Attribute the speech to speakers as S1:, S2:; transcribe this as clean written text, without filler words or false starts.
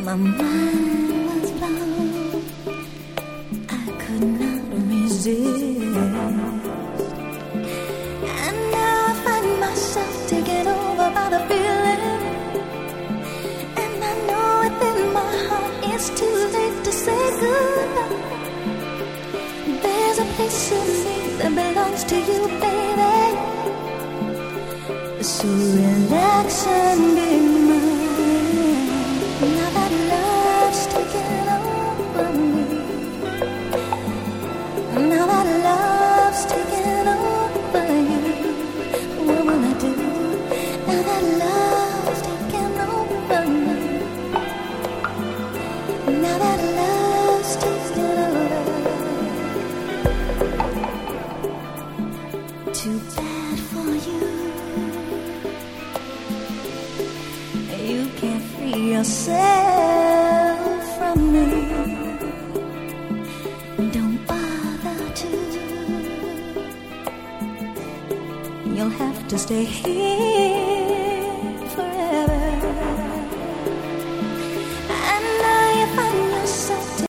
S1: My mind was blown, I could not resist, and now I find myself taken over by the feeling, and I know within my heart it's too late to say goodbye. There's a place in me that belongs to you, baby, so relax and be mine. Now that love's taken over me, now that love's taken over you, what will I do? Now that love's taken over me, now that love's taken over. Too bad for you, you can't free yourself from me. Don't bother to, you'll have to stay here.